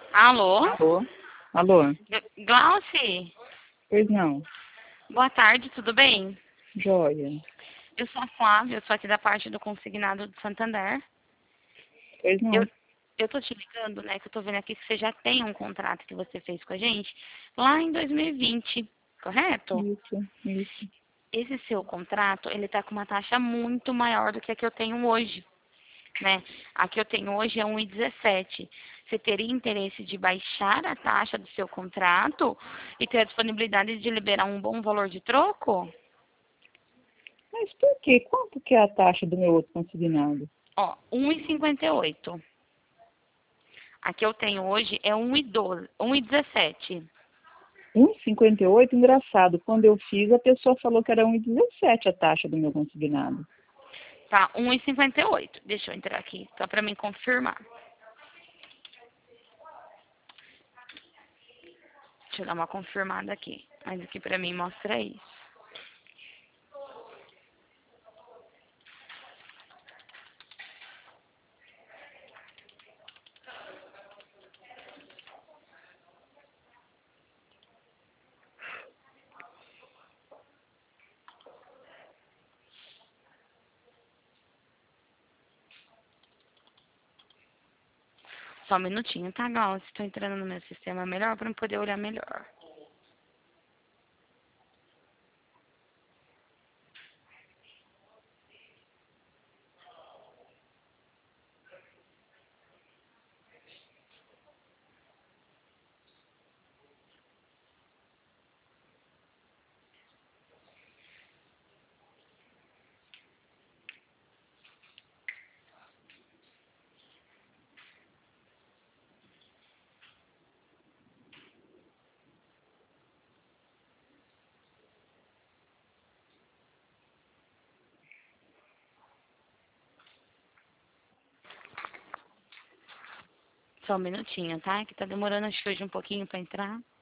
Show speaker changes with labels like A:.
A: Alô?
B: Alô? Alô?
A: Glauci?
B: Pois não.
A: Boa tarde, tudo bem?
B: Joia.
A: Eu sou a Flávia, eu sou aqui da parte do Consignado do Santander.
B: Pois
A: Eu,
B: não.
A: eu tô te ligando, né, que eu tô vendo aqui que você já tem um contrato que você fez com a gente lá em 2020, correto?
B: Isso.
A: Esse seu contrato, ele tá com uma taxa muito maior do que a que eu tenho hoje, né? A que eu tenho hoje é 1,17. Você teria interesse de baixar a taxa do seu contrato e ter a disponibilidade de liberar um bom valor de troco?
B: Mas por quê? Quanto que é a taxa do meu outro consignado?
A: Ó, 1,58. A que eu tenho hoje é 1,12, 1,17.
B: 1,58? Engraçado. Quando eu fiz, a pessoa falou que era 1,17 a taxa do meu consignado.
A: Tá, 1,58. Deixa eu entrar aqui, só para me confirmar. Deixa eu dar uma confirmada aqui. Mas aqui para mim mostra isso. Só um minutinho, tá, Gal? Estou entrando no meu sistema melhor para eu poder olhar melhor. Só um minutinho, tá? Que tá demorando acho que hoje um pouquinho para entrar.